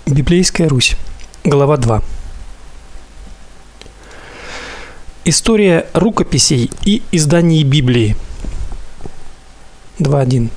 Библейская Русь. Глава 2. История рукописей и изданий Библии. 2.1.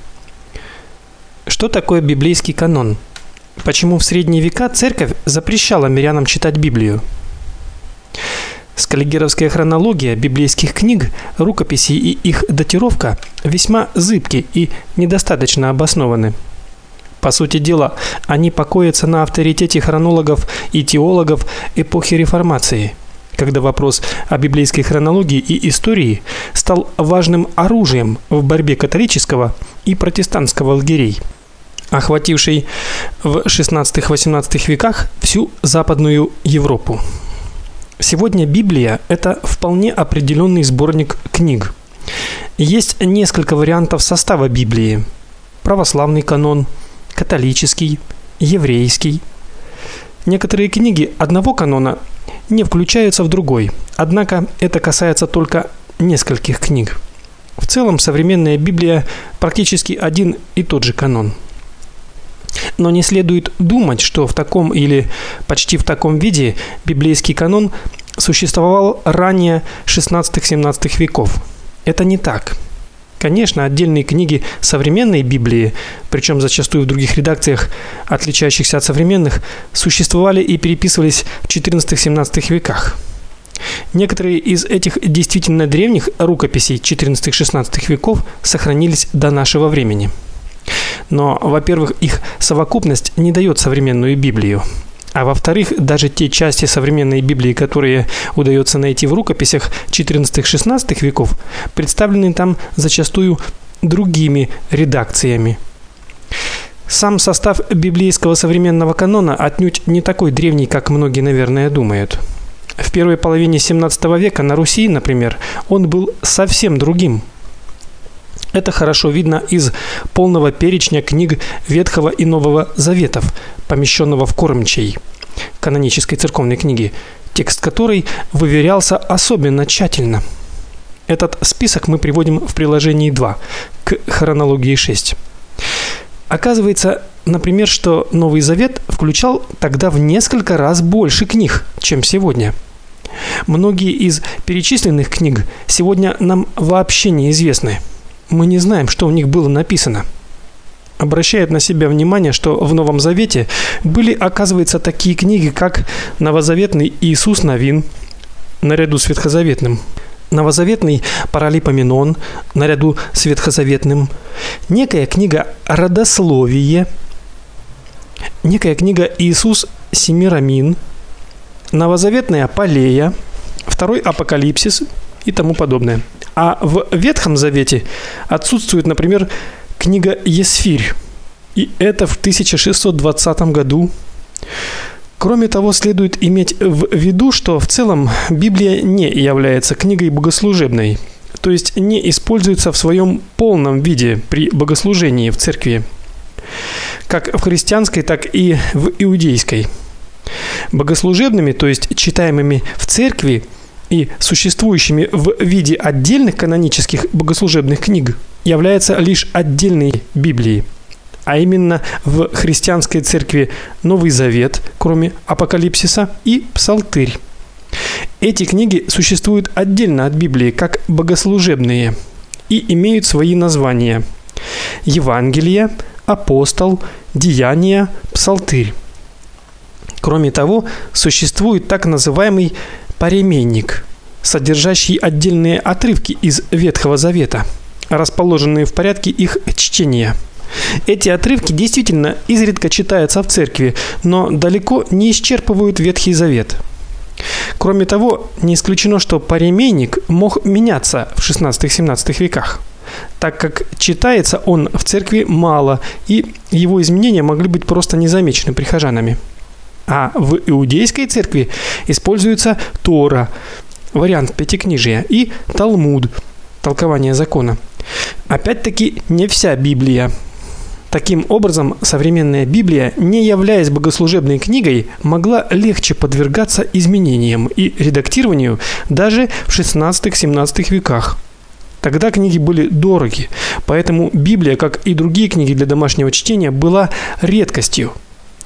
Что такое библейский канон? Почему в средние века церковь запрещала мирянам читать Библию? Скаллигеровская хронология библейских книг, рукописей и их датировка весьма зыбки и недостаточно обоснованы. По сути дела, они покоятся на авторитете хронологов и теологов эпохи Реформации, когда вопрос о библейской хронологии и истории стал важным оружием в борьбе католического и протестантского лагерей, охватившей в XVI-XVIII веках всю Западную Европу. Сегодня Библия – это вполне определенный сборник книг. Есть несколько вариантов состава Библии: православный канон, католический, еврейский. Некоторые книги одного канона не включаются в другой, однако это касается только нескольких книг. В целом современная Библия практически один и тот же канон. Но не следует думать, что в таком или почти в таком виде библейский канон существовал ранее XVI-XVII веков. Это не так. Конечно, отдельные книги современной Библии, причем зачастую в других редакциях, отличающихся от современных, существовали и переписывались в XIV-XVII веках. Некоторые из этих действительно древних рукописей XIV-XVI веков сохранились до нашего времени. Но, во-первых, их совокупность не дает современную Библию. А во-вторых, даже те части современной Библии, которые удается найти в рукописях XIV-XVI веков, представлены там зачастую другими редакциями. Сам состав библейского современного канона отнюдь не такой древний, как многие, наверное, думают. В первой половине XVII века на Руси, например, он был совсем другим. Это хорошо видно из полного перечня книг Ветхого и Нового Заветов, помещенного в Кормчей, канонической церковной книге, текст которой выверялся особенно тщательно. Этот список мы приводим в приложении 2 к хронологии 6. Оказывается, например, что Новый Завет включал тогда в несколько раз больше книг, чем сегодня. Многие из перечисленных книг сегодня нам вообще неизвестны. Мы не знаем, что в них было написано. Обращает на себя внимание, что в Новом Завете были, оказывается, такие книги, как Новозаветный Иисус Навин наряду с ветхозаветным, Новозаветный Паралипоменон наряду с ветхозаветным, некая книга Родословие, некая книга Иисус Семирамин, Новозаветная Полея, второй Апокалипсис и тому подобное. А в Ветхом Завете отсутствует, например, книга Есфирь, и это в 1620 году. Кроме того, следует иметь в виду, что в целом Библия не является книгой богослужебной, то есть не используется в своем полном виде при богослужении в церкви, как в христианской, так и в иудейской. Богослужебными, то есть читаемыми в церкви, и существующими в виде отдельных канонических богослужебных книг, является лишь отдельной Библией, а именно в христианской церкви Новый Завет, кроме Апокалипсиса, и Псалтырь. Эти книги существуют отдельно от Библии как богослужебные и имеют свои названия: Евангелие, Апостол, Деяния, Псалтырь. Кроме того, существует так называемый паременник, содержащий отдельные отрывки из Ветхого Завета, расположенные в порядке их чтения. Эти отрывки действительно изредка читаются в церкви, но далеко не исчерпывают Ветхий Завет. Кроме того, не исключено, что паременник мог меняться в XVI-XVII веках, так как читается он в церкви мало, и его изменения могли быть просто незамечены прихожанами. А в иудейской церкви используется Тора, вариант пятикнижия, и Талмуд, толкование закона. Опять-таки, не вся Библия. Таким образом, современная Библия, не являясь богослужебной книгой, могла легче подвергаться изменениям и редактированию даже в XVI-XVII веках. Тогда книги были дороги, поэтому Библия, как и другие книги для домашнего чтения, была редкостью.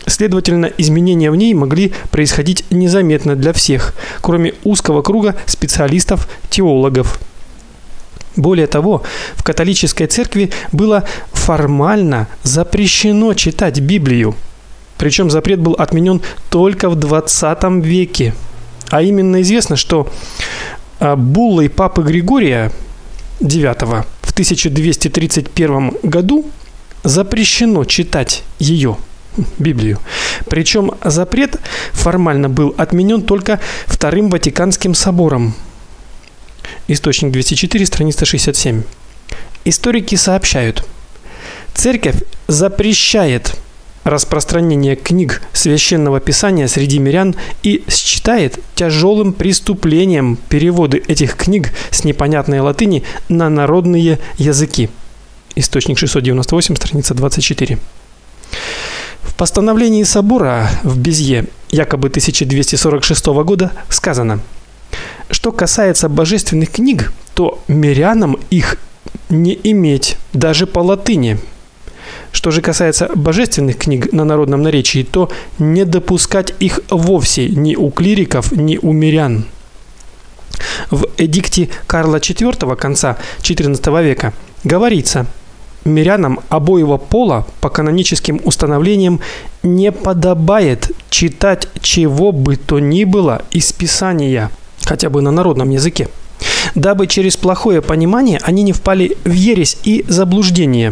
Следовательно, изменения в ней могли происходить незаметно для всех, кроме узкого круга специалистов-теологов. Более того, в католической церкви было формально запрещено читать Библию. Причем запрет был отменен только в 20 веке. А именно известно, что буллой папы Григория IX в 1231 году запрещено читать ее, Библию. Причем запрет формально был отменен только Вторым Ватиканским собором. Источник 204, страница 67. Историки сообщают: церковь запрещает распространение книг Священного Писания среди мирян и считает тяжелым преступлением переводы этих книг с непонятной латыни на народные языки. Источник 698, страница 24. В постановлении собора в Безье, якобы 1246 года, сказано: что касается божественных книг, то мирянам их не иметь даже по латыни. Что же касается божественных книг на народном наречии, то не допускать их вовсе ни у клириков, ни у мирян. В эдикте Карла IV конца XIV века говорится: мирянам обоего пола по каноническим установлениям не подобает читать чего бы то ни было из Писания, хотя бы на народном языке, дабы через плохое понимание они не впали в ересь и заблуждение.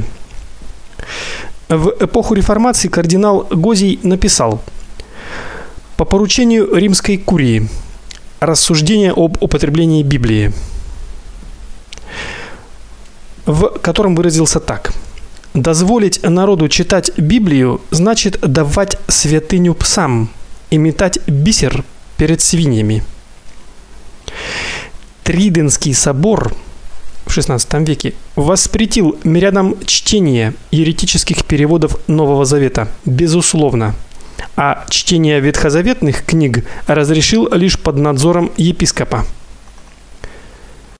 В эпоху реформации кардинал Гозий написал: по поручению римской курии рассуждение об употреблении Библии, в котором выразился так: дозволить народу читать Библию значит давать святыню псам и метать бисер перед свиньями. Триденский собор в XVI веке воспретил мирянам чтение еретических переводов Нового Завета, безусловно, а чтение ветхозаветных книг разрешил лишь под надзором епископа.